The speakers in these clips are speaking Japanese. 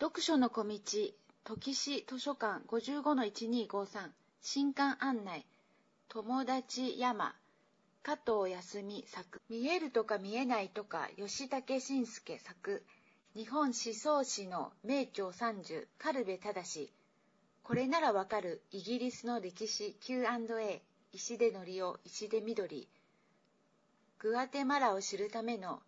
読書の小道、土岐市図書館 55-1253 新刊案内、友達山、加藤康美作、見えるとか見えないとか吉武慎介作、日本思想史の名著30、軽部正、これならわかるイギリスの歴史 Q&A、石出則夫、石出緑、グアテマラを知るための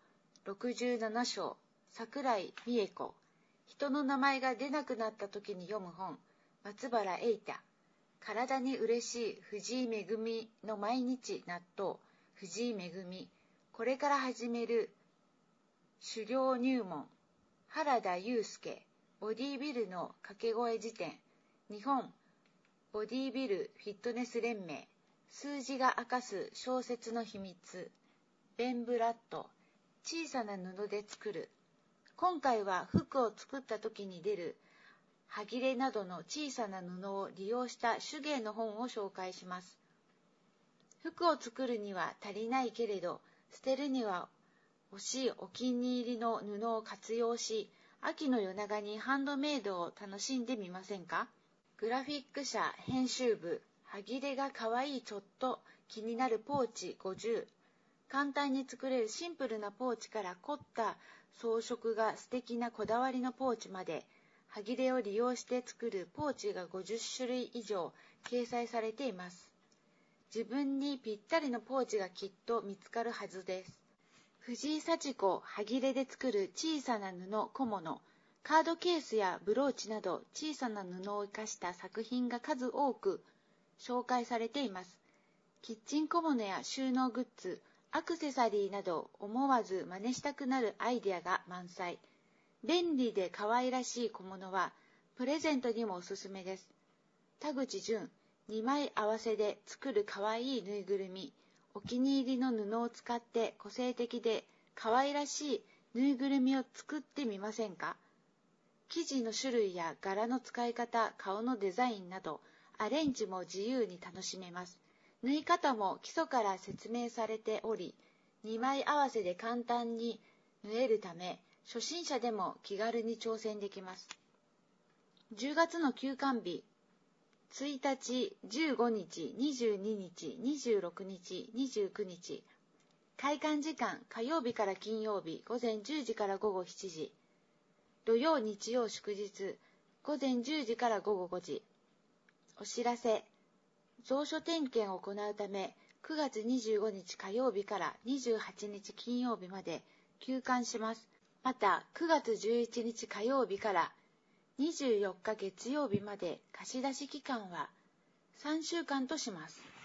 67章、桜井美恵子、人の名前が出なくなった時に読む本、松原瑛太、体に嬉しい藤井恵の毎日納豆、藤井恵、これから始める狩猟入門、原田祐介、ボディビルの掛け声辞典、日本ボディビルフィットネス連盟、数字が明かす小説の秘密、ベン・ブラッド、小さな布で作る。今回は服を作った時に出るはぎれなどの小さな布を利用した手芸の本を紹介します。服を作るには足りないけれど、捨てるには惜しいお気に入りの布を活用し、秋の夜長にハンドメイドを楽しんでみませんか？グラフィック社編集部、はぎれがかわいいちょっと気になるポーチ50。簡単に作れるシンプルなポーチから凝った装飾が素敵なこだわりのポーチまで、はぎれを利用して作るポーチが50種類以上掲載されています。自分にぴったりのポーチがきっと見つかるはずです。藤井幸子はぎれで作る小さな布小物、カードケースやブローチなど小さな布を生かした作品が数多く紹介されています。キッチン小物や収納グッズ、アクセサリーなど思わず真似したくなるアイデアが満載。便利で可愛らしい小物はプレゼントにもおすすめです。田口淳、2枚合わせで作る可愛いぬいぐるみ、お気に入りの布を使って個性的で可愛らしいぬいぐるみを作ってみませんか？生地の種類や柄の使い方、顔のデザインなどアレンジも自由に楽しめます。縫い方も基礎から説明されており、2枚合わせで簡単に縫えるため、初心者でも気軽に挑戦できます。10月の休館日、1日、15日、22日、26日、29日。開館時間、火曜日から金曜日、午前10時から午後7時。土曜、日曜、祝日、午前10時から午後5時。お知らせ。蔵書点検を行うため、9月25日火曜日から28日金曜日まで休館します。また、9月11日火曜日から24日月曜日まで貸し出し期間は3週間とします。